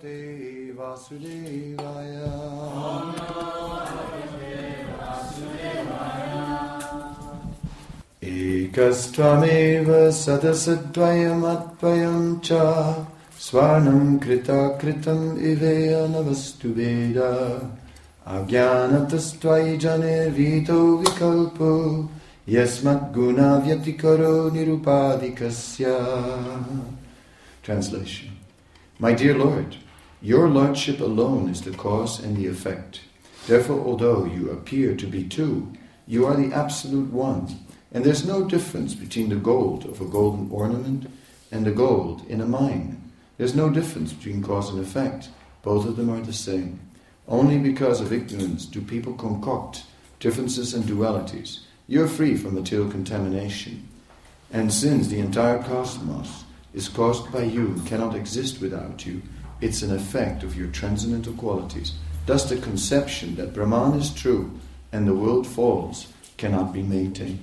Bhagavate Vasudevaya. Om Namo Bhagavate Vasudevaya. Ekastvameva sadasadvayam advayam cha Swarnam krita kritam iveya navastu veda Ajnanatastvai jane vito vikalpo Yasmat guna vyatikaro nirupadikasya. Translation. My dear Lord, your Lordship alone is the cause and the effect. Therefore, although you appear to be two, you are the absolute one. And there's no difference between the gold of a golden ornament and the gold in a mine. There's no difference between cause and effect. Both of them are the same. Only because of ignorance do people concoct differences and dualities. You're free from material contamination. And since the entire cosmos is caused by you and cannot exist without you, it's an effect of your transcendental qualities. Thus the conception that Brahman is true and the world false cannot be maintained.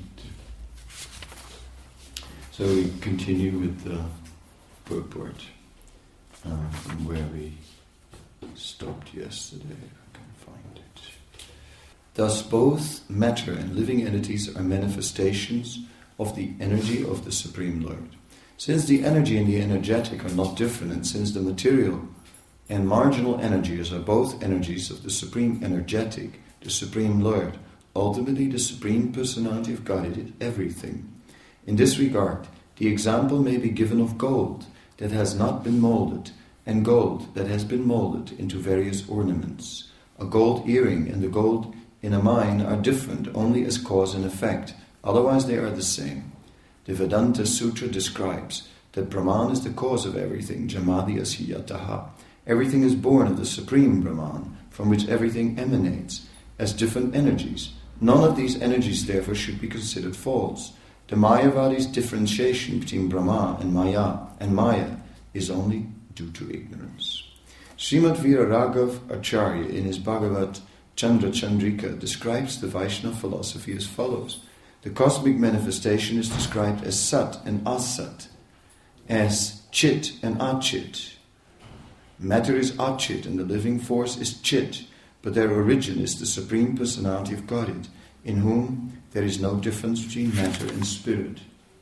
So we continue with the purport from where we stopped yesterday, if I can find it. Thus both matter and living entities are manifestations of the energy of the Supreme Lord. Since the energy and the energetic are not different, and since the material and marginal energies are both energies of the Supreme Energetic, the Supreme Lord, ultimately the Supreme Personality of Godhead is everything. In this regard, the example may be given of gold that has not been molded, and gold that has been molded into various ornaments. A gold earring and the gold in a mine are different only as cause and effect, otherwise they are the same. The Vedanta Sutra describes that Brahman is the cause of everything, Jamadi Asiyataha. Everything is born of the Supreme Brahman, from which everything emanates, as different energies. None of these energies, therefore, should be considered false. The Mayavadi's differentiation between Brahma and Maya is only due to ignorance. Srimad Viraraghav Acharya in his Bhagavad Chandra Chandrika describes the Vaishnava philosophy as follows. The cosmic manifestation is described as Sat and Asat, as Chit and Achit. Matter is Achit and the living force is Chit, but their origin is the Supreme Personality of Godhead, in whom there is no difference between matter and spirit.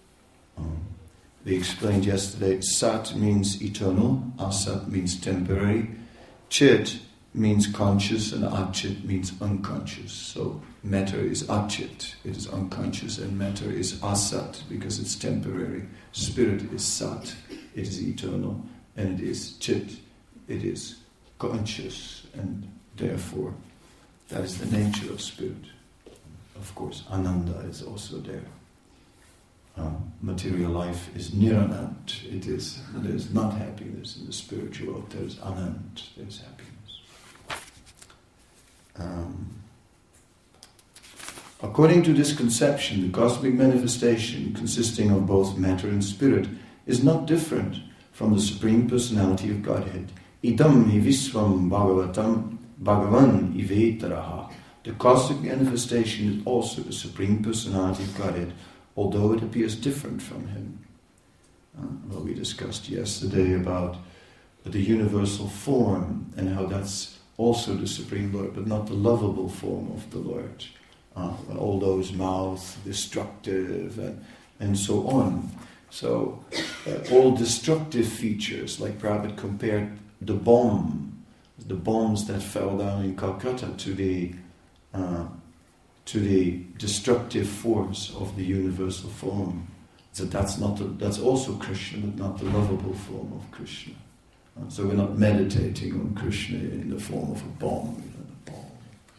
We explained yesterday, Sat means eternal, Asat means temporary, Chit means conscious, and Achit means unconscious. So matter is Achit, it is unconscious, and matter is Asat because it's temporary. Spirit is Sat, it is eternal, and it is Chit, it is conscious, and therefore that is the nature of spirit. Of course, Ananda is also there. Material life is Niranant. There is not happiness in the spiritual world. There is Anant. There is happiness. According to this conception, the cosmic manifestation, consisting of both matter and spirit, is not different from the Supreme Personality of Godhead. Idam hi visvam bhagavatam bhagavan ivetaraha. The cosmic manifestation is also the Supreme Personality of Godhead, although it appears different from Him. Well, we discussed yesterday about the universal form and how that's also the Supreme Lord, but not the lovable form of the Lord. All those mouth, destructive, and so on. So, all destructive features, like Prabhupada compared the bombs that fell down in Calcutta to the destructive force of the universal form. So that's also Krishna, but not the lovable form of Krishna. So we're not meditating on Krishna in the form of a bomb, the bomb,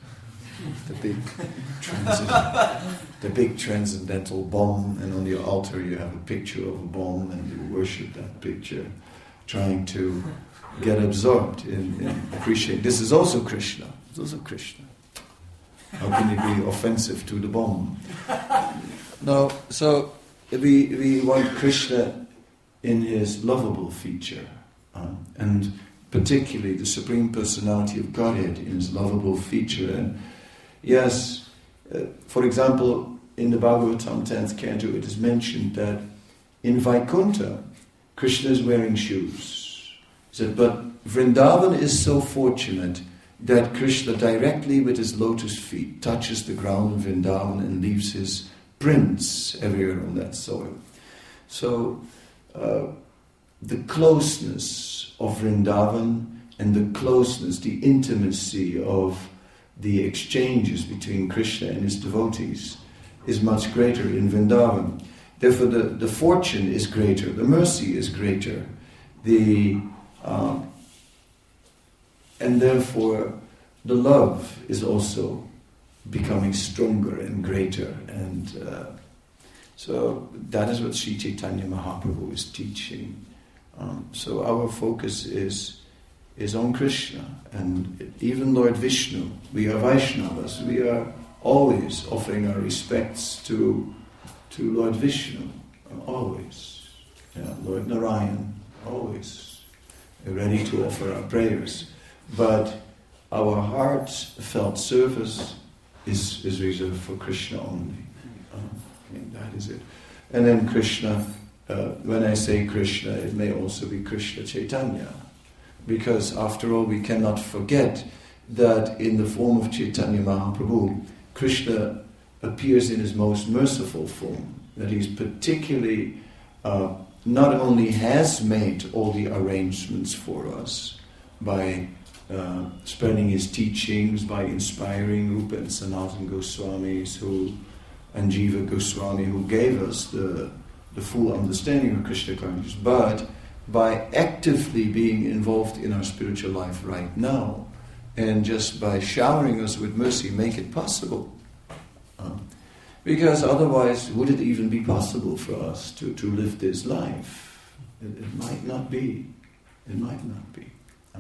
the big transcendental bomb, and on the altar you have a picture of a bomb, and you worship that picture, trying to get absorbed in appreciate. This is also Krishna. It's also Krishna. How can it be offensive to the bomb? No, so we want Krishna in his lovable feature, and particularly the Supreme Personality of Godhead in his lovable feature. And yes, for example, in the Bhagavatam 10th canto, it is mentioned that in Vaikuntha, Krishna is wearing shoes. He said, but Vrindavan is so fortunate that Krishna directly with his lotus feet touches the ground of Vrindavan and leaves his prints everywhere on that soil. So the closeness of Vrindavan and the closeness, the intimacy of the exchanges between Krishna and his devotees is much greater in Vrindavan. Therefore the fortune is greater, the mercy is greater, and therefore the love is also becoming stronger and greater. And so that is what Sri Chaitanya Mahaprabhu is teaching. So our focus is on Krishna, and even Lord Vishnu. We are Vaishnavas. We are always offering our respects to Lord Vishnu, always. Lord Narayan, always. We're ready to offer our prayers. But our heartfelt service is reserved for Krishna only. That is it. And then Krishna, when I say Krishna, it may also be Krishna Chaitanya. Because after all, we cannot forget that in the form of Chaitanya Mahaprabhu, Krishna appears in his most merciful form. That he's particularly, not only has made all the arrangements for us by spreading his teachings, by inspiring Rupa and Sanatana Goswamis and Jiva Goswami, who gave us the full understanding of Krishna consciousness, but by actively being involved in our spiritual life right now, and just by showering us with mercy, make it possible. Because otherwise, would it even be possible for us to live this life? It might not be. It might not be.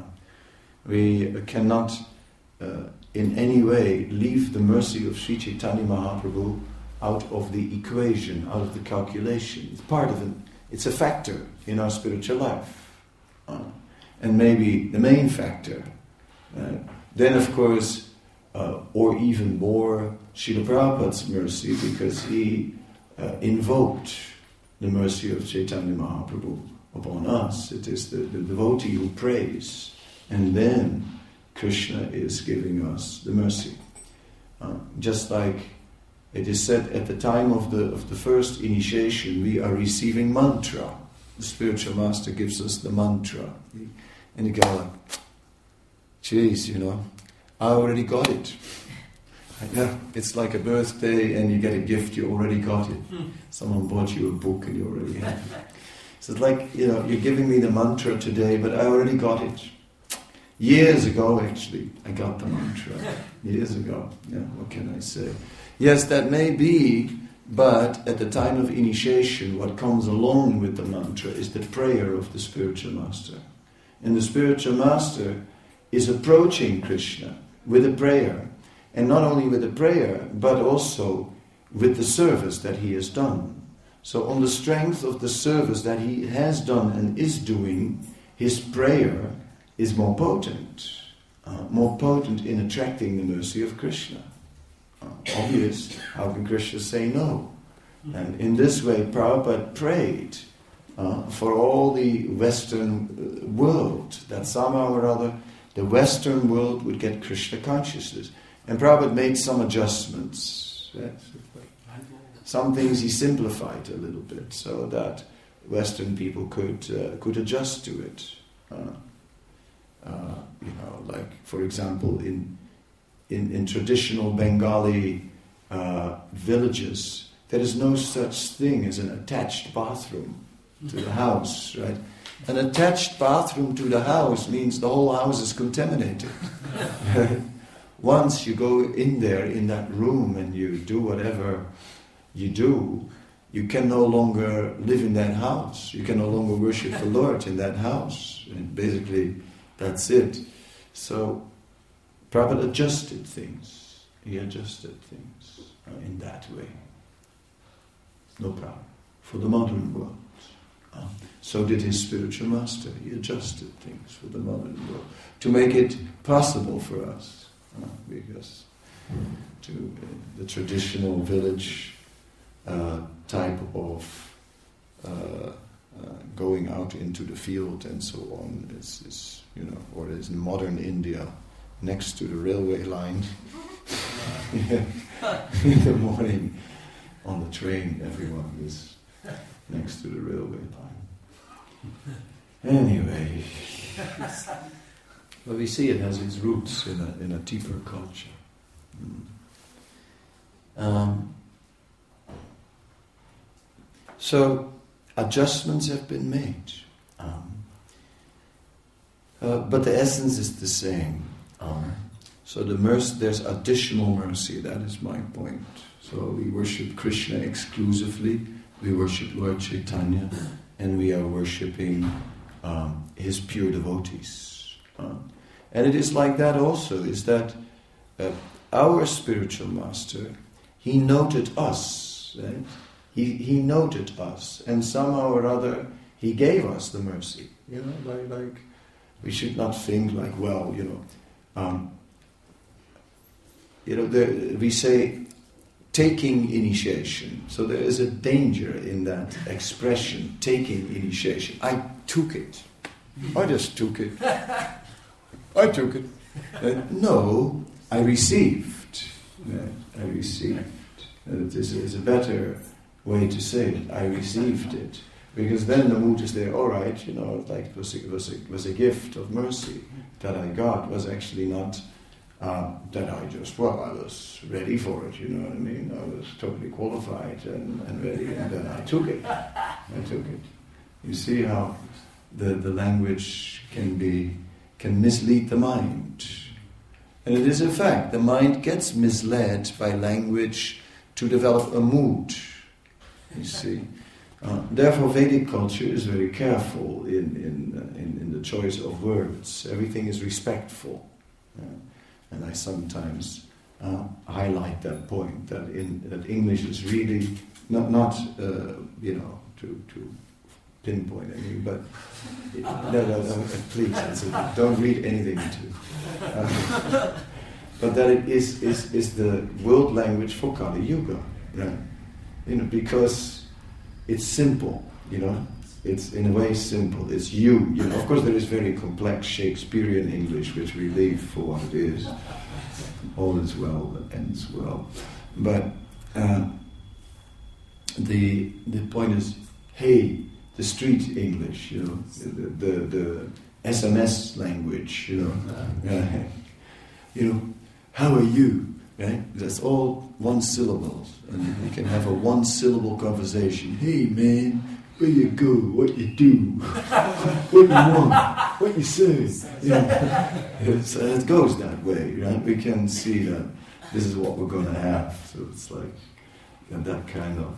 We cannot in any way leave the mercy of Sri Chaitanya Mahaprabhu out of the equation, out of the calculation. It's part of it. It's a factor in our spiritual life. And maybe the main factor. Then, of course, or even more, Srila Prabhupada's mercy, because he invoked the mercy of Chaitanya Mahaprabhu upon us. It is the devotee who prays, and then Krishna is giving us the mercy. Just like it is said at the time of the first initiation, we are receiving mantra. The spiritual master gives us the mantra. And you go like, geez, I already got it. Yeah, it's like a birthday and you get a gift, you already got it. Someone bought you a book and you already have it. So it's like, you're giving me the mantra today, but I already got it. Years ago, actually, I got the mantra. Years ago. Yeah, what can I say? Yes, that may be, but at the time of initiation, what comes along with the mantra is the prayer of the spiritual master. And the spiritual master is approaching Krishna with a prayer. And not only with a prayer, but also with the service that he has done. So on the strength of the service that he has done and is doing, his prayer is more potent in attracting the mercy of Krishna. Obvious, how can Krishna say no? And in this way, Prabhupada prayed for all the Western world, that somehow or other the Western world would get Krishna consciousness. And Prabhupada made some adjustments. Some things he simplified a little bit so that Western people could adjust to it. Like for example, in traditional Bengali villages, there is no such thing as an attached bathroom to the house, right? An attached bathroom to the house means the whole house is contaminated. Once you go in there, in that room, and you do whatever you do, you can no longer live in that house. You can no longer worship the Lord in that house. And basically, that's it. So, Prabhupada adjusted things. He adjusted things in that way. No problem. For the modern world. So did his spiritual master. He adjusted things for the modern world to make it possible for us. Because to the traditional village type of going out into the field and so on is or is in modern India next to the railway line. In the morning on the train, everyone is next to the railway line. Anyway, but we see it has its roots in a deeper culture. So adjustments have been made, but the essence is the same. So there's additional mercy. That is my point. So we worship Krishna exclusively. We worship Lord Chaitanya, and we are worshipping his pure devotees. And it is like that also. Is that our spiritual master? He noted us, right? He noted us, and somehow or other he gave us the mercy. Like we should not think like, well, we say taking initiation. So there is a danger in that expression, taking initiation. I took it. I just took it. I took it. No, I received. I received. This is a better way to say it. I received it. Because then the mood is there, all right, like it was a gift of mercy that I got. Was actually not that I was ready for it, you know what I mean? I was totally qualified and ready, and then I took it. You see how the language can mislead the mind. And it is a fact, the mind gets misled by language to develop a mood, you see. Therefore, Vedic culture is very careful in the choice of words. Everything is respectful. And I sometimes highlight that point, that English is really not to pinpoint anything, but no, please, don't read anything into it. But that it is the world language for Kali Yuga, right? Because it's simple, It's in a way simple. It's you. Of course, there is very complex Shakespearean English, which we leave for what it is. All is well that ends well. But the point is, hey, the street English, the SMS language, how are you? Right? That's all one syllable, and you can have a one-syllable conversation. Hey, man. Where you go, what you do, what you want, what you say. So it goes that way, right? We can see that this is what we're going to have. So it's like that kind of...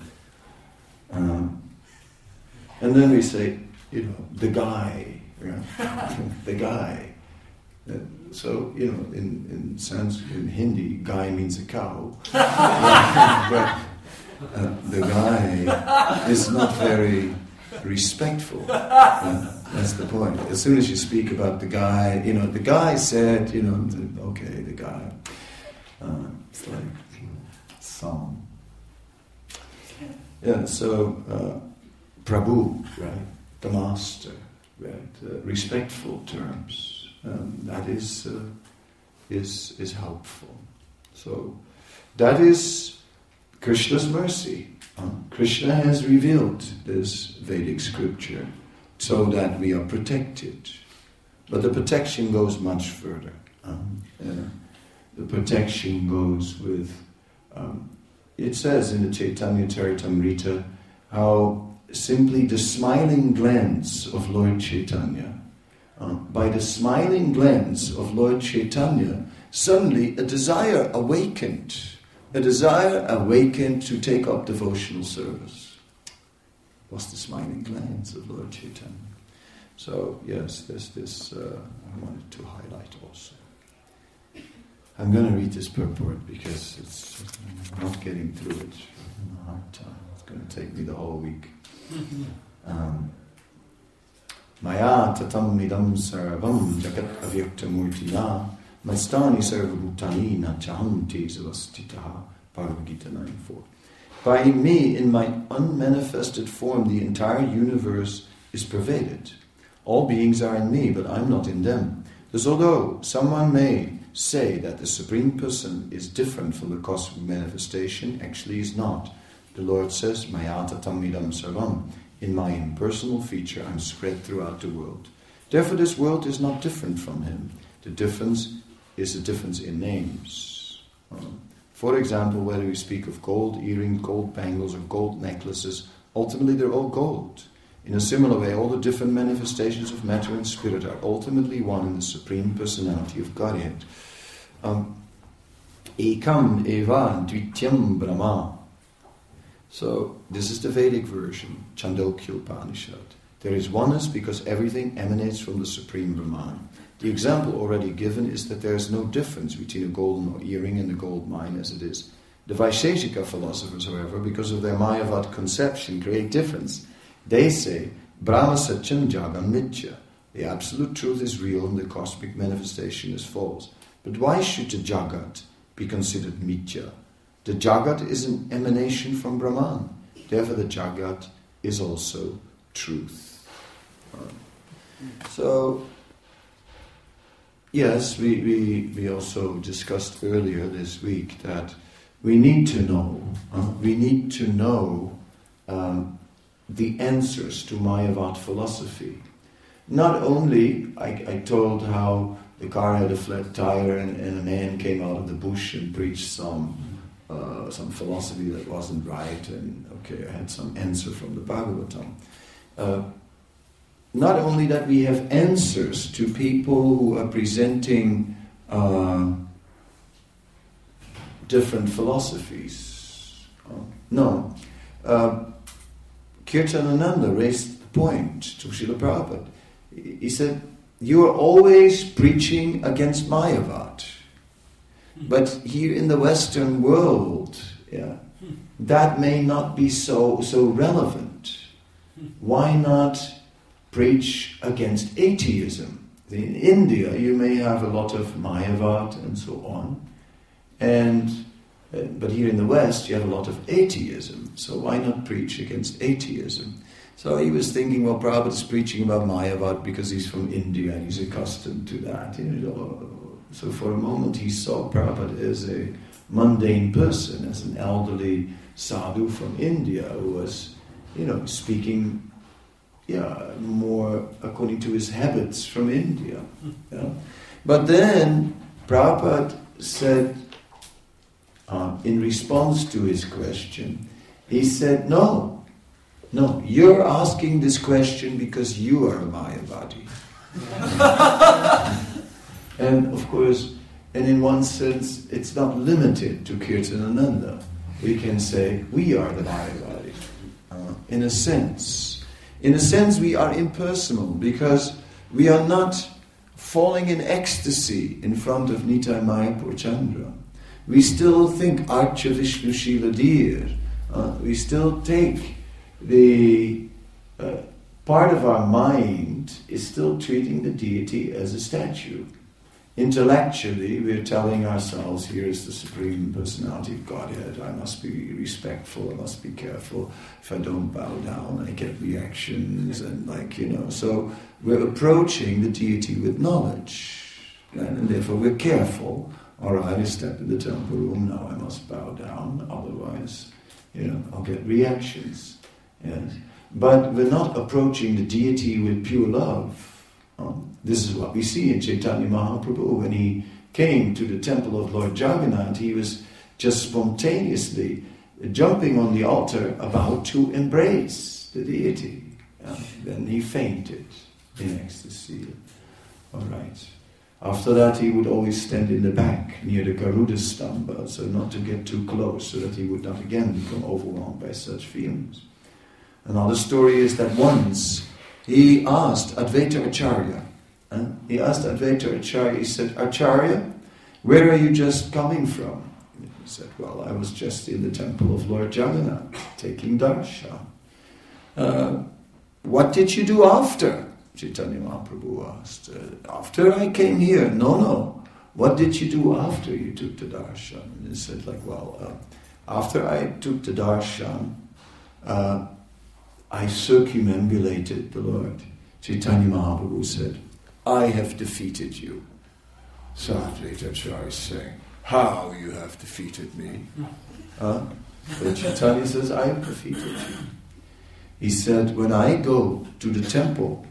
and then we say, the guy, right? The guy. So, in Sanskrit, in Hindi, guy means a cow. But the guy is not very respectful. That's the point. As soon as you speak about the guy, the guy said, okay, the guy. It's like song. Yeah, so Prabhu, right? The master, right? Respectful terms. That is helpful. So that is Krishna's mercy. Krishna has revealed this Vedic scripture so that we are protected. But the protection goes much further. The protection goes with... it says in the Chaitanya Charitamrita how simply the smiling glance of Lord Chaitanya, by the smiling glance of Lord Chaitanya, suddenly a desire awakened to take up devotional service. Was the smiling glance of Lord Chaitanya. So, yes, there's this I wanted to highlight also. I'm going to read this purport because it's not getting through it. I'm a hard time. It's going to take me the whole week. Maya tatam midam sarvam jagat avyaktamurtina Mastani sarvabhutani na chahanti savastitaha. Bhagavad Gita 9:4. By me, in my unmanifested form, the entire universe is pervaded. All beings are in me, but I'm not in them. Thus, although someone may say that the Supreme Person is different from the cosmic manifestation, actually is not. The Lord says, Maya tatam idam sarvam. In my impersonal feature, I'm spread throughout the world. Therefore, this world is not different from him. The difference is a difference in names. For example, whether we speak of gold earrings, gold bangles, or gold necklaces, ultimately they're all gold. In a similar way, all the different manifestations of matter and spirit are ultimately one in the Supreme Personality of Godhead. Ekam eva dvityam brahma. So, this is the Vedic version, Chandogya Upanishad. There is oneness because everything emanates from the Supreme Brahman. The example already given is that there is no difference between a golden earring and a gold mine as it is. The Vaisheshika philosophers, however, because of their Mayavad conception, create difference. They say, Brahma Satyam Jagan Mithya. The absolute truth is real and the cosmic manifestation is false. But why should the Jagat be considered Mithya? The Jagat is an emanation from Brahman. Therefore the Jagat is also truth. So, yes, we also discussed earlier this week that we need to know the answers to Mayavad philosophy. Not only, I told how the car had a flat tire and a man came out of the bush and preached some philosophy that wasn't right, and I had some answer from the Bhagavatam. Not only that we have answers to people who are presenting different philosophies. No. Kirtanananda raised the point to Srila Prabhupada. He said, you are always preaching against Mayavad. But here in the Western world, that may not be so relevant. Why not preach against atheism? In India, you may have a lot of Mayavad and so on, but here in the West, you have a lot of atheism. So why not preach against atheism? So he was thinking, well, Prabhupada is preaching about Mayavad because he's from India and he's accustomed to that. So for a moment, he saw Prabhupada as a mundane person, as an elderly sadhu from India who was, speaking more according to his habits from India. But then Prabhupada said, in response to his question, he said, no, you're asking this question because you are a Mayavadi. And of course, and in one sense, it's not limited to Kirtanananda. We can say, we are the Mayavadis. In a sense, we are impersonal because we are not falling in ecstasy in front of Nitai Mayapur Chandra. We still think Archa Vishnu Shila Dir. We still take the part of our mind is still treating the deity as a statue. Intellectually, we're telling ourselves, here is the Supreme Personality of Godhead. I must be respectful, I must be careful. If I don't bow down, I get reactions and So we're approaching the deity with knowledge. And therefore we're careful. All right, I step in the temple room, now I must bow down, otherwise, I'll get reactions. Yes. But we're not approaching the deity with pure love. This is what we see in Chaitanya Mahaprabhu. When he came to the temple of Lord Jagannath, he was just spontaneously jumping on the altar about to embrace the deity. Then he fainted in ecstasy. All right. After that, he would always stand in the back near the Garuda Stamba, so not to get too close, so that he would not again become overwhelmed by such feelings. Another story is that once he asked Advaita Acharya, he said, Acharya, where are you just coming from? He said, well, I was just in the temple of Lord Jagannath, taking darshan. What did you do after? Chaitanya Mahaprabhu asked. After I came here? No. What did you do after you took the darshan? And he said, After I took the darshan, I circumambulated the Lord. Chaitanya Mahaprabhu said, I have defeated you. Sadly, Acharya is saying, how you have defeated me? But Chaitanya says, I have defeated you. He said, when I go to the temple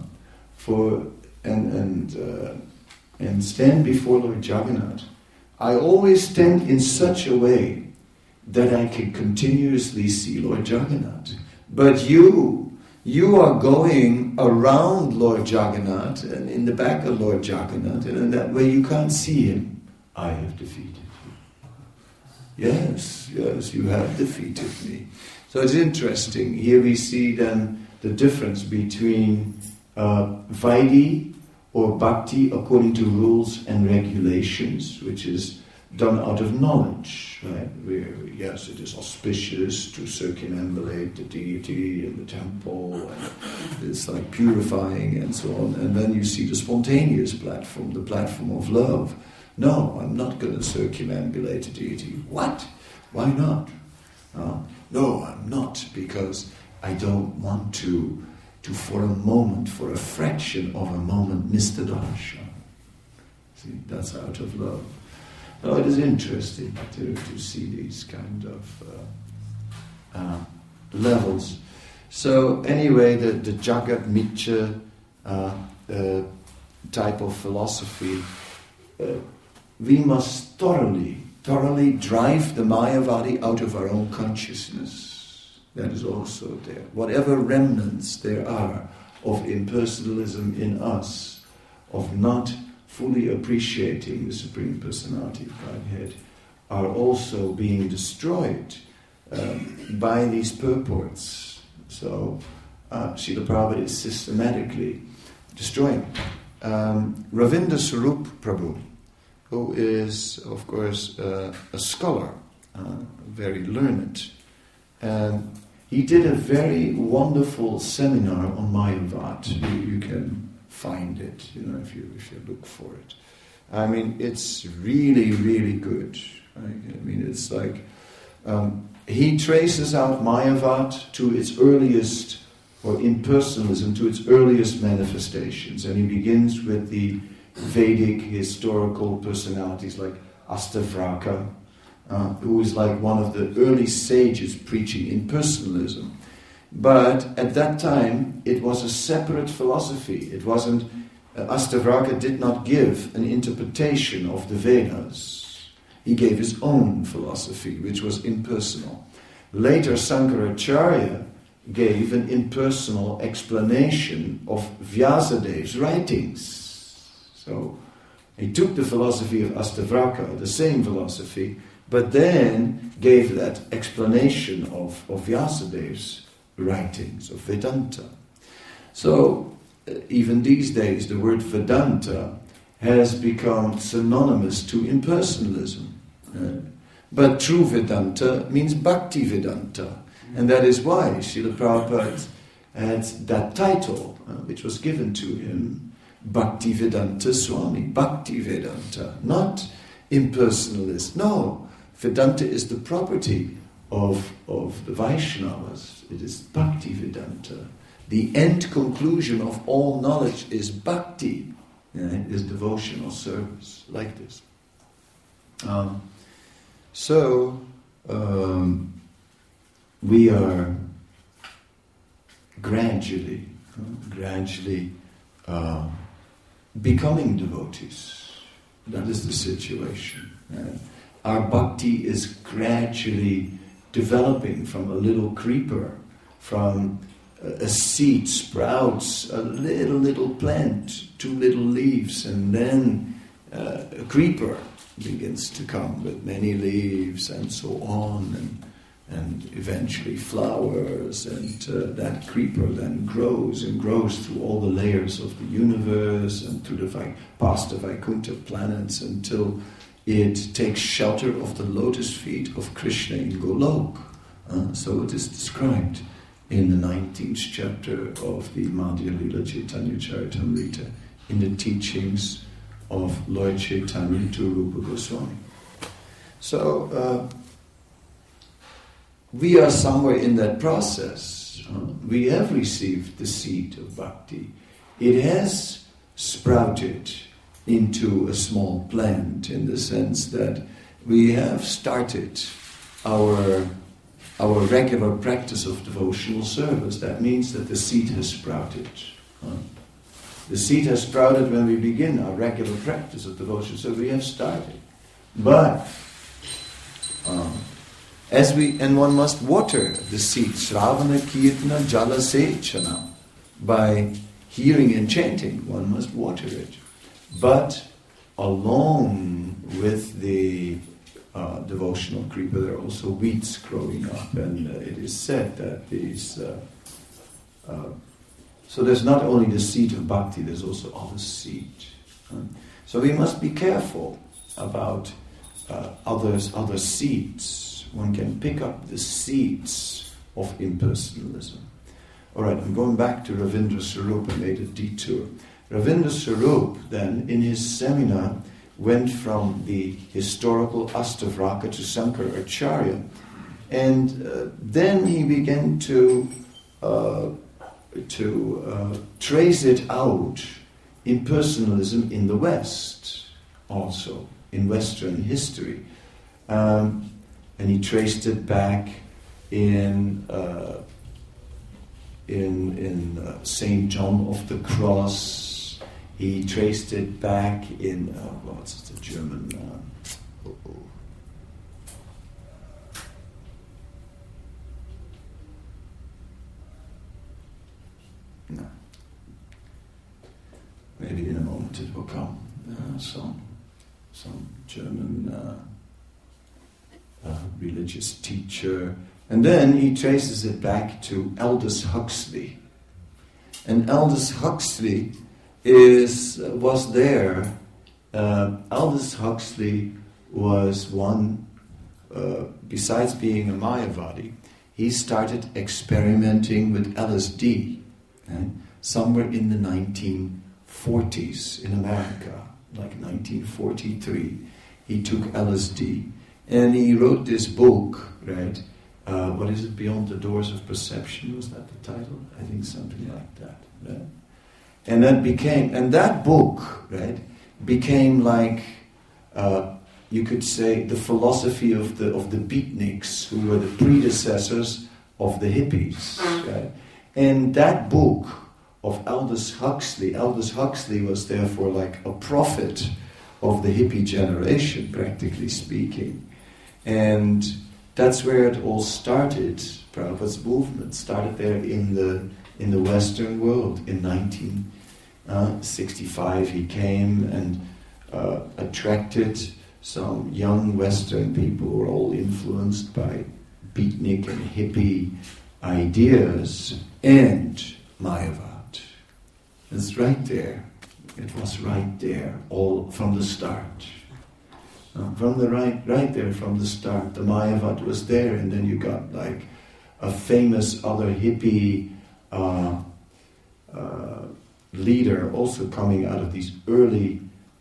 and stand before Lord Jagannath, I always stand in such a way that I can continuously see Lord Jagannath. But you are going around Lord Jagannath and in the back of Lord Jagannath, and in that way you can't see him. I have defeated you. Yes, you have defeated me. So it's interesting. Here we see then the difference between Vaidhi or Bhakti according to rules and regulations, which is done out of knowledge, right? Where, yes, it is auspicious to circumambulate the deity in the temple, and it's like purifying and so on. And then you see the spontaneous platform, the platform of love. No, I'm not going to circumambulate the deity. What? Why not? No, I'm not, because I don't want to for a moment, for a fraction of a moment, miss the darshan. See, that's out of love. So it is interesting to see these kind of levels. So anyway, the Jagat Mithya type of philosophy, we must thoroughly drive the Mayavadi out of our own consciousness. That is also there. Whatever remnants there are of impersonalism in us, of not fully appreciating the Supreme Personality of Godhead, are also being destroyed by these purports. So Srila Prabhupada is systematically destroying. Ravinda Sarup Prabhu, who is, of course, a scholar, very learned, he did a very wonderful seminar on Mayavad. You can find it, if you look for it. I mean, it's really, really good. Right? I mean, it's like he traces out Mayavad to its earliest, or impersonalism to its earliest manifestations, and he begins with the Vedic historical personalities like Astavraka, who is like one of the early sages preaching impersonalism. But at that time, it was a separate philosophy. It wasn't, Astavraka did not give an interpretation of the Vedas. He gave his own philosophy, which was impersonal. Later, Sankaracharya gave an impersonal explanation of Vyasadev's writings. So, he took the philosophy of Astavraka, the same philosophy, but then gave that explanation of Vyasadev's writings, of Vedanta. So, even these days, the word Vedanta has become synonymous to impersonalism. But true Vedanta means Bhakti Vedanta. And that is why Srila Prabhupada had that title, which was given to him, Bhakti Vedanta Swami, Bhakti Vedanta, not impersonalist. No, Vedanta is the property of the Vaishnavas. It is Bhakti Vedanta. The end conclusion of all knowledge is Bhakti, is devotional service, like this. We are gradually becoming devotees. That is the situation. Our bhakti is gradually developing from a little creeper, from a seed sprouts, a little plant, 2 little leaves, and then a creeper begins to come with many leaves and so on, and eventually flowers, and that creeper then grows and grows through all the layers of the universe and through past the Vaikuntha planets until it takes shelter of the lotus feet of Krishna in Golok. So it is described in the 19th chapter of the Madhya Lila Chaitanya Charitamrita, in the teachings of Lord Chaitanya to Rupa Goswami. So we are somewhere in that process. We have received the seed of bhakti. It has sprouted into a small plant in the sense that we have started our regular practice of devotional service. That means that the seed has sprouted. The seed has sprouted when we begin our regular practice of devotional service. We have started. But one must water the seed, Sravana Kirtana Jala Sechana. By hearing and chanting, one must water it. But along with the devotional kripa, there are also weeds growing up, and it is said that these. So there's not only the seed of bhakti, there's also other seed. So we must be careful about other seeds. One can pick up the seeds of impersonalism. All right, I'm going back to Ravindra Swarup. I made a detour. Ravindra Swarup then, in his seminar, went from the historical Astavraka to Sankaracharya, and then he began to trace it out, impersonalism in the West, also in Western history, and he traced it back in Saint John of the Cross. He traced it back in what's the German? No. Maybe in a moment it will come. Some German religious teacher, and then he traces it back to Aldous Huxley. And Aldous Huxley was there. Aldous Huxley was one. Besides being a Mayavadi, he started experimenting with LSD. Somewhere in the 1940s in America, like 1943, he took LSD, and he wrote this book, right? What is it? Beyond the Doors of Perception, was that the title? I think something like that, right? And that book, right, became like, you could say, the philosophy of the beatniks, who were the predecessors of the hippies, right? And that book of Aldous Huxley was therefore like a prophet of the hippie generation, practically speaking. And that's where it all started. Prabhupada's movement started there in the Western world. In 1965 he came and attracted some young Western people who were all influenced by beatnik and hippie ideas and Mayavad. It's right there. It was right there, all from the start. From the right there from the start, the Mayavad was there, and then you got like a famous other hippie leader also coming out of these early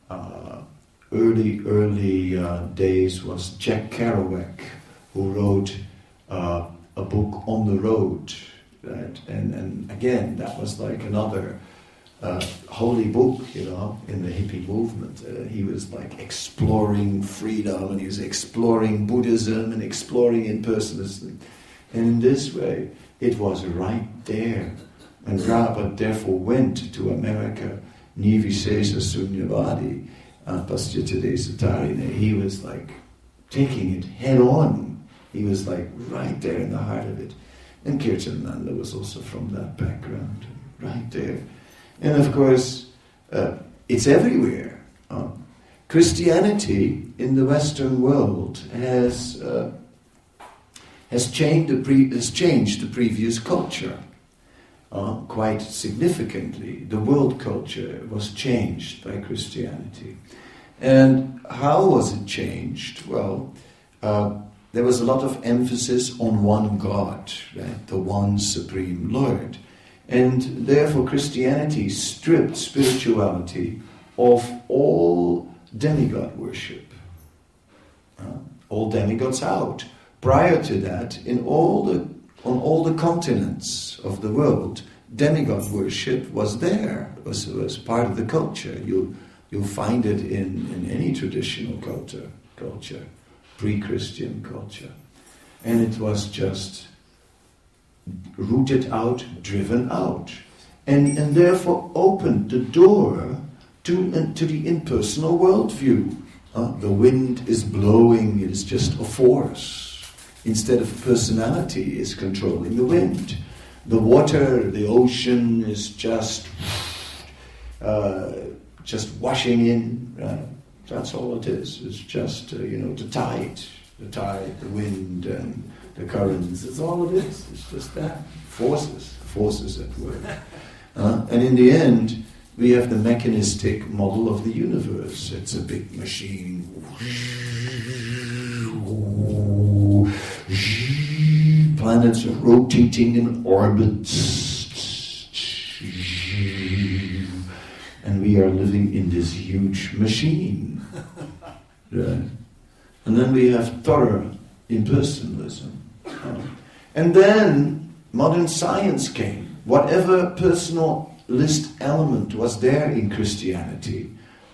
days was Jack Kerouac, who wrote a book On the Road, right? And again, that was like another holy book, in the hippie movement. He was like exploring freedom, and he was exploring Buddhism and exploring impersonalism. And in this way, it was right there. And Prabhupada therefore went to America, Nivishesha Sunyavadi, Paschyatade Satarine. He was like taking it head on. He was like right there in the heart of it. And Kirtananda was also from that background, right there. And of course, it's everywhere. Christianity in the Western world has changed the previous culture quite significantly. The world culture was changed by Christianity. And how was it changed? Well, there was a lot of emphasis on one God, right? The one Supreme Lord. And therefore Christianity stripped spirituality of all demigod worship. All demigods out. prior to that, on all the continents of the world, demigod worship was there. It was part of the culture. You'll find it in any traditional culture, pre-Christian culture. And it was just rooted out, driven out. And therefore opened the door to the impersonal worldview. The wind is blowing, it is just a force. Instead of personality is controlling the wind. The water, the ocean is just washing in. Right? That's all it is. It's just, the tide, the wind, and the currents. That's all it is. It's just that. Forces at work. And in the end, we have the mechanistic model of the universe. It's a big machine. Planets are rotating in orbits. And we are living in this huge machine. Right? And then we have thorough impersonalism. And then modern science came. Whatever personalist element was there in Christianity,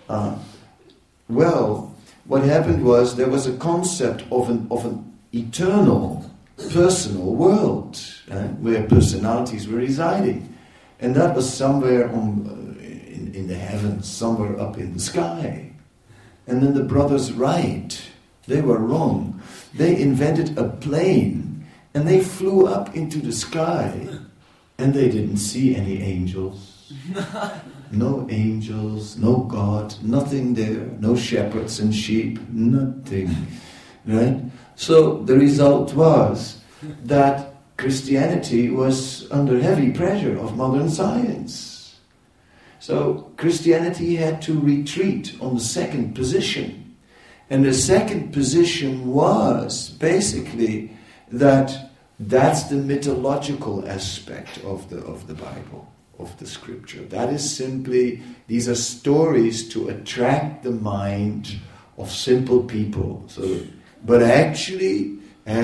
what happened was there was a concept of an eternal, personal world where personalities were residing. And that was somewhere in the heavens, somewhere up in the sky. And then the brothers Wright, they were wrong. They invented a plane and they flew up into the sky and they didn't see any angels. No angels, no God, nothing there, no shepherds and sheep, nothing. Right? So the result was that Christianity was under heavy pressure of modern science. So Christianity had to retreat on the second position. And the second position was basically that's the mythological aspect of the Bible, of the scripture. That is simply, these are stories to attract the mind of simple people. But actually,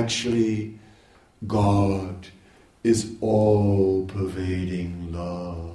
God is all-pervading love.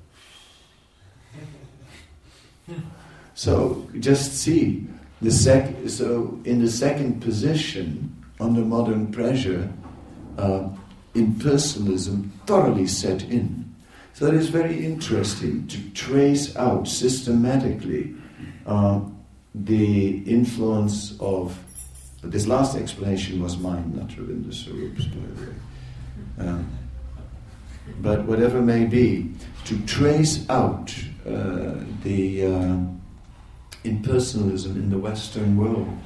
So just see, in the second position, under modern pressure, impersonalism thoroughly set in. So it is very interesting to trace out systematically the influence of... This last explanation was mine, not Ravindra Swarup's, by the way. But whatever may be, to trace out the impersonalism in the Western world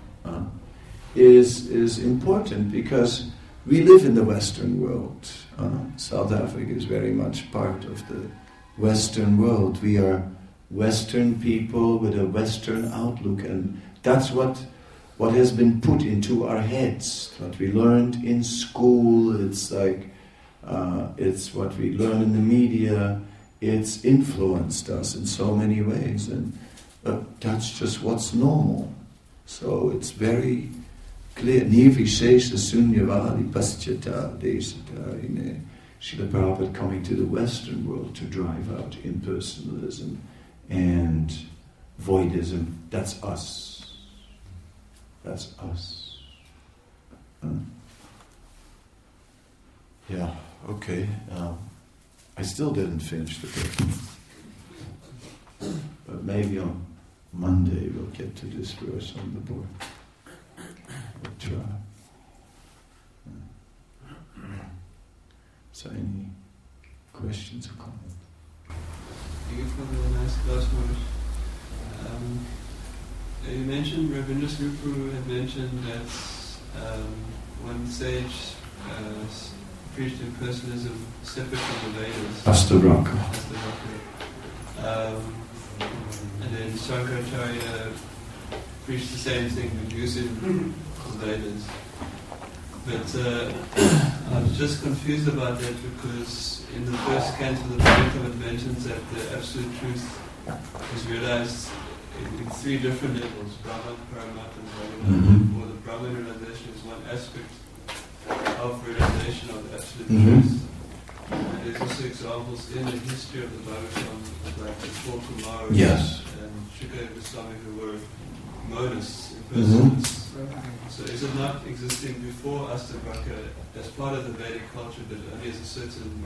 is important, because we live in the Western world. South Africa is very much part of the Western world. We are Western people with a Western outlook, and that's what has been put into our heads, what we learned in school. It's like it's what we learn in the media. It's influenced us in so many ways, and that's just what's normal. So it's very clear. Nirvishesha sunyavadi paschata desata. Srila Prabhupada coming to the Western world to drive out impersonalism and voidism. That's us. That's us. Yeah, okay. I still didn't finish the book. But maybe on Monday we'll get to this verse on the board. We'll try. So any questions or comments? Thank you for the nice class words. You mentioned, Ravindra Swarupuru had mentioned that one sage preached impersonalism separate from the Vedas. Astavaka. And then Shankaracharya preached the same thing, using the Vedas. But I was just confused about that, because in the first canto of the Bhagavatam it mentions that the absolute truth is realized in three different levels: Brahman, Paramat, and Bhagavan. Or the Brahman realization is one aspect of realization of the absolute truth. And there's also examples in the history of the Bhagavatam, like the four Kumaras and Shukadeva Goswami, who were monists, impersonalists. So is it not existing before Astabhaka as part of the Vedic culture, but only as a certain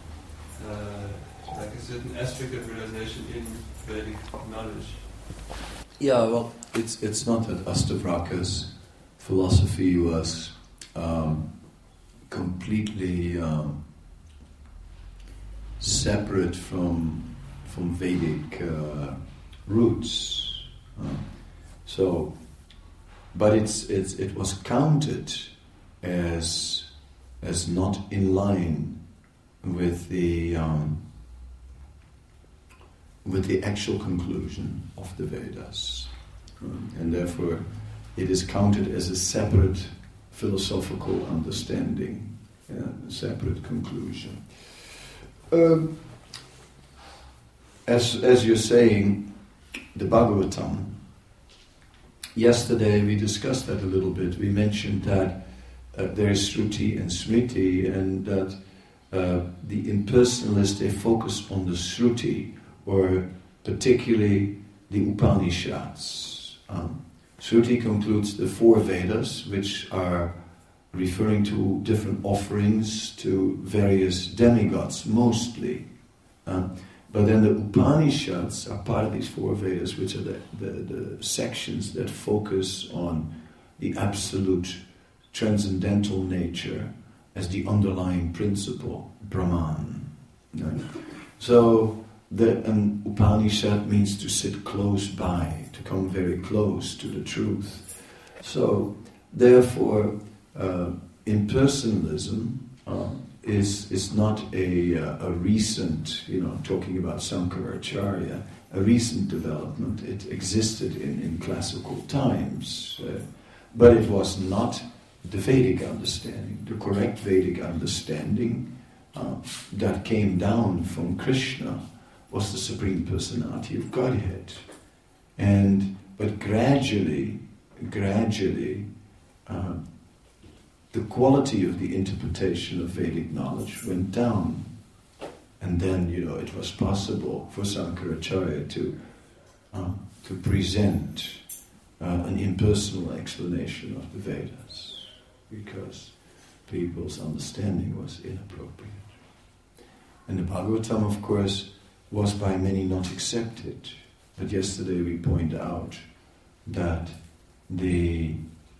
aspect of realization in Vedic knowledge? Yeah, well, it's not that Astabhaka's philosophy was completely separate from Vedic roots. But it was counted as not in line with the actual conclusion of the Vedas, and therefore it is counted as a separate philosophical understanding, a separate conclusion. As you're saying, the Bhagavatam. Yesterday we discussed that a little bit. We mentioned that there is Shruti and Smriti, and that the impersonalists, they focus on the Shruti, or particularly the Upanishads. Shruti concludes the four Vedas, which are referring to different offerings to various demigods, mostly. But then the Upanishads are part of these four Vedas, which are the sections that focus on the absolute transcendental nature as the underlying principle, Brahman. Right? So, an Upanishad means to sit close by, to come very close to the truth. So, therefore, impersonalism is not a recent, talking about Sankaracharya, a recent development. It existed in classical times, but it was not the Vedic understanding, the correct Vedic understanding that came down from Krishna was the Supreme Personality of Godhead. But gradually, the quality of the interpretation of Vedic knowledge went down. And then, it was possible for Sankaracharya to present an impersonal explanation of the Vedas, because people's understanding was inappropriate. And the Bhagavatam, of course, was by many not accepted. But yesterday we pointed out that the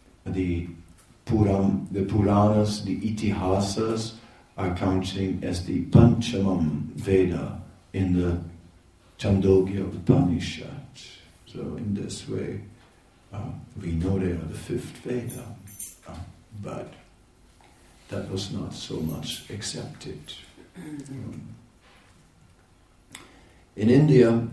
Puranas, the Itihasas, are counting as the Panchamam Veda in the Chandogya Upanishad. So in this way, we know they are the fifth Veda, but that was not so much accepted. In India,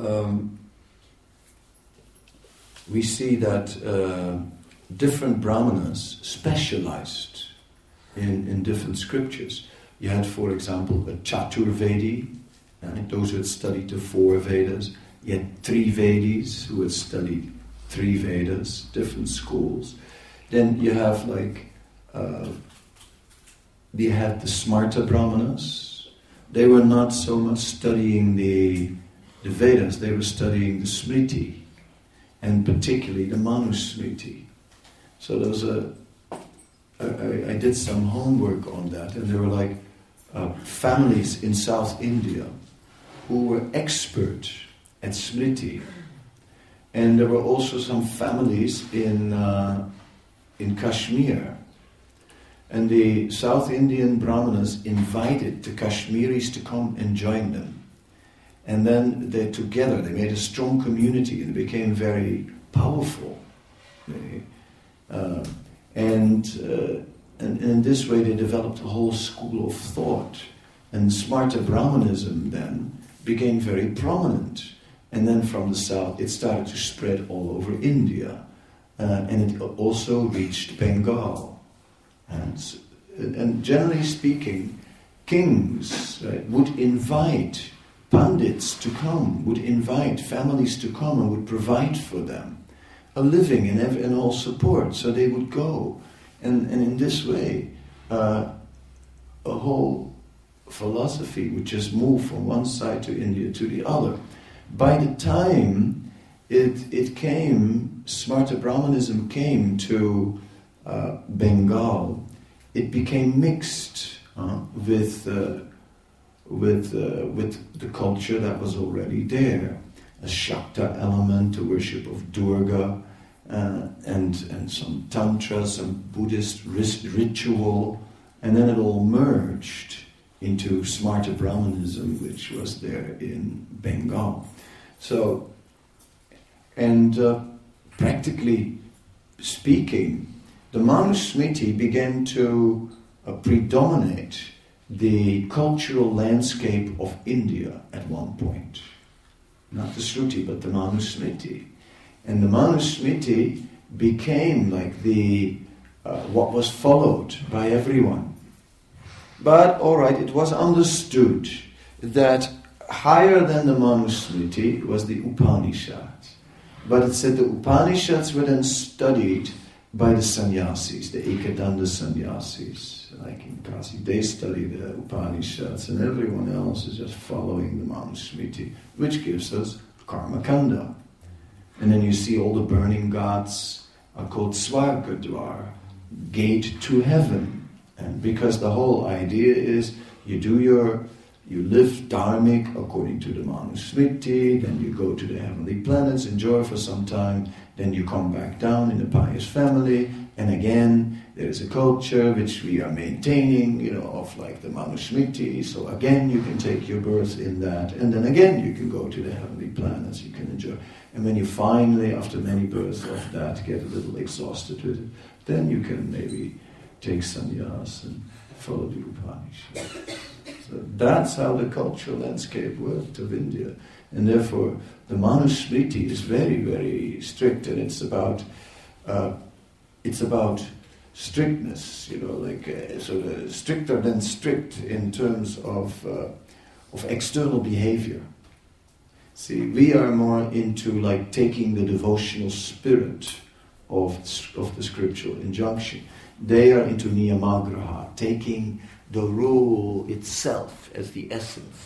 we see that different brahmanas specialized in different scriptures. You had, for example, a Chaturvedi, those who had studied the four Vedas. You had Trivedis, who had studied three Vedas, different schools. Then you have they had the Smarta Brahmanas. They were not so much studying the Vedas, they were studying the Smriti, and particularly the Manusmriti. So there was I did some homework on that, and there were families in South India who were expert at Smriti. And there were also some families in Kashmir. And the South Indian Brahmanas invited the Kashmiris to come and join them. And then they made a strong community, and it became very powerful. And in this way they developed a whole school of thought. And Smarta Brahmanism then became very prominent. And then from the south it started to spread all over India. And it also reached Bengal. And generally speaking, kings would invite pandits to come, would invite families to come and would provide for them a living and all support. So they would go. And in this way, a whole philosophy would just move from one side to India to the other. By the time it came, Smarta Brahmanism came to Bengal, it became mixed with the culture that was already there. A Shakta element, the worship of Durga, and some Tantra, some Buddhist ritual, and then it all merged into Smarta Brahmanism, which was there in Bengal. So, and practically speaking, the Manusmriti began to predominate the cultural landscape of India at one point. Not the Shruti, but the Manusmriti. And the Manusmriti became like the what was followed by everyone. But, all right, it was understood that higher than the Manusmriti was the Upanishads. But it said the Upanishads were then studied by the sannyasis, the Ekadanda sannyasis, like in Kasi. They study the Upanishads, and everyone else is just following the Manusmriti, which gives us Karmakanda. And then you see all the burning ghats are called Svargadwar, gate to heaven. And because the whole idea is you live dharmic according to the Manusmriti, then you go to the heavenly planets, enjoy for some time, then you come back down in a pious family, and again there is a culture which we are maintaining, of like the Manusmriti, so again you can take your birth in that, and then again you can go to the heavenly planets, you can enjoy. And when you finally, after many births of that, get a little exhausted with it, then you can maybe take sannyas and follow the Upanishads. So that's how the cultural landscape worked of India. And therefore, the Manusmriti is very, very strict, and it's about strictness, sort of stricter than strict in terms of external behavior. See, we are more into like taking the devotional spirit of the scriptural injunction. They are into niyamagraha, taking the rule itself as the essence.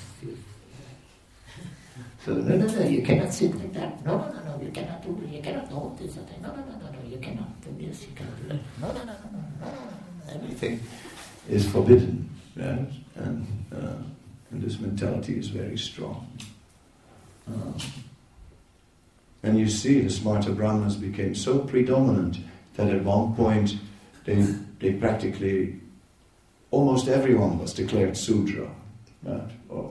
So no, you cannot sit like that. No, you cannot do this. You cannot hold this. No, you cannot do this. You cannot do that. No. Everything is forbidden, right? And this mentality is very strong. And you see, the Smarta Brahmanas became so predominant that at one point they practically, almost everyone was declared Sudra. Right?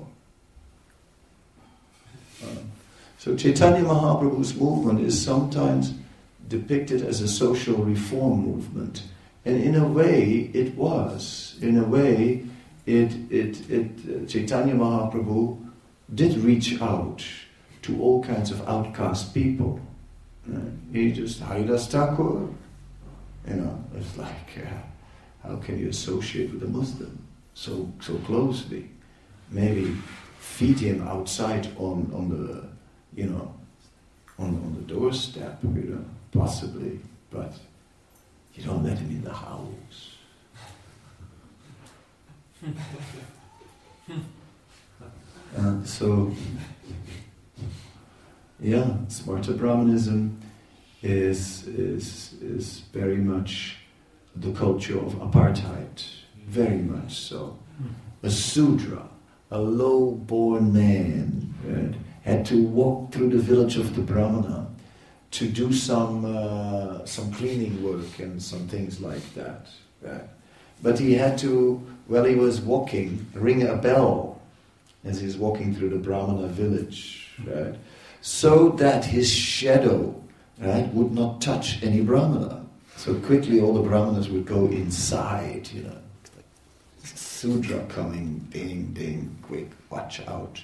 So Chaitanya Mahaprabhu's movement is sometimes depicted as a social reform movement. And in a way, it was. In a way, Chaitanya Mahaprabhu did reach out to all kinds of outcast people. He just, Haridas Thakur, it's like, how can you associate with a Muslim so closely? Maybe feed him outside on the doorstep, possibly, but you don't let him in the house. Smarta Brahmanism is very much the culture of apartheid, very much so. A Sudra, a low-born man, right, had to walk through the village of the Brahmana to do some cleaning work and some things like that. Right? But he had to, while he was walking, ring a bell as he's walking through the Brahmana village, right? So that his shadow, right, would not touch any Brahmana. So quickly all the Brahmanas would go inside, Sudra coming, ding, ding, quick, watch out.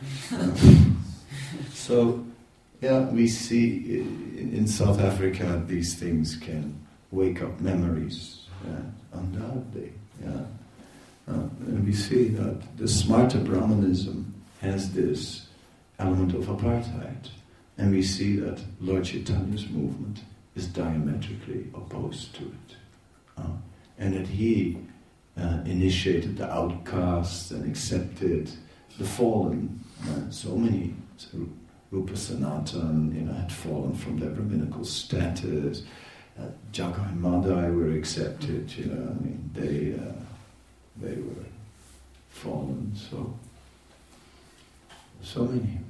We see in South Africa these things can wake up memories, undoubtedly. And we see that the Smarta Brahmanism has this element of apartheid. And we see that Lord Chaitanya's movement is diametrically opposed to it. And that he initiated the outcasts and accepted the fallen. So many, Rupa Sanatan, had fallen from their Brahminical status. Jagai Madai were accepted, they were fallen. So many.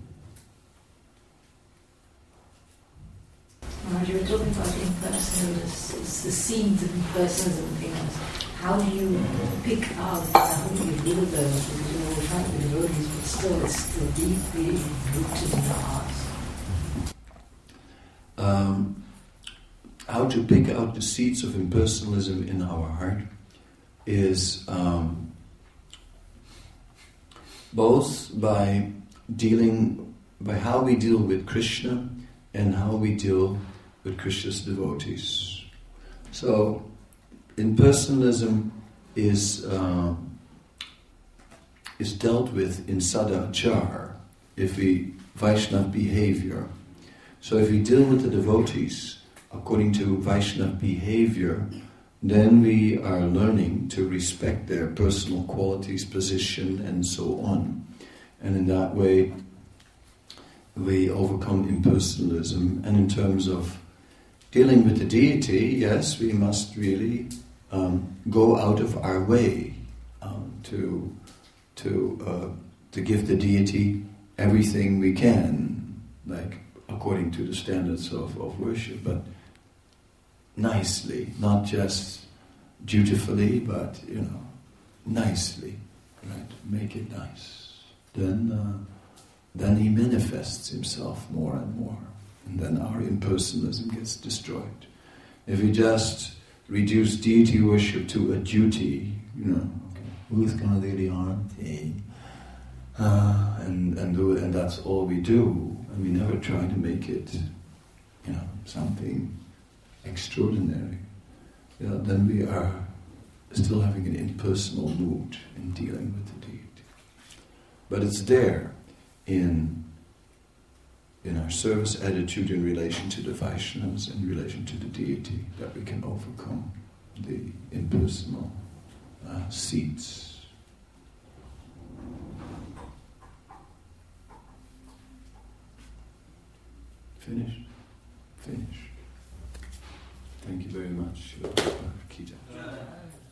Maharaj, you were talking about impersonalism, it's the seeds of impersonalism things. How do you pick out, how do you deal with those? Because we're trying to be devotees, but still it's still deeply rooted in the hearts. How to pick out the seeds of impersonalism in our heart is both by how we deal with Krishna and how we deal with Krishna's devotees. So, impersonalism is dealt with in sadachar, Vaishnava behavior. So if we deal with the devotees according to Vaishnava behavior, then we are learning to respect their personal qualities, position, and so on. And in that way, we overcome impersonalism. And in terms of dealing with the deity, yes, we must really go out of our way to give the deity everything we can, like according to the standards of worship, but nicely, not just dutifully, but nicely, right? Make it nice. Then he manifests himself more and more, and then our impersonalism gets destroyed. If we just reduce deity worship to a duty, who's going to do the arati? And that's all we do, and we never try to make it, something extraordinary. Then we are still having an impersonal mood in dealing with the deity. But it's there in our service attitude in relation to the Vaishnavas, in relation to the deity, that we can overcome the impersonal seeds. Finished? Finished. Thank you very much, Kita.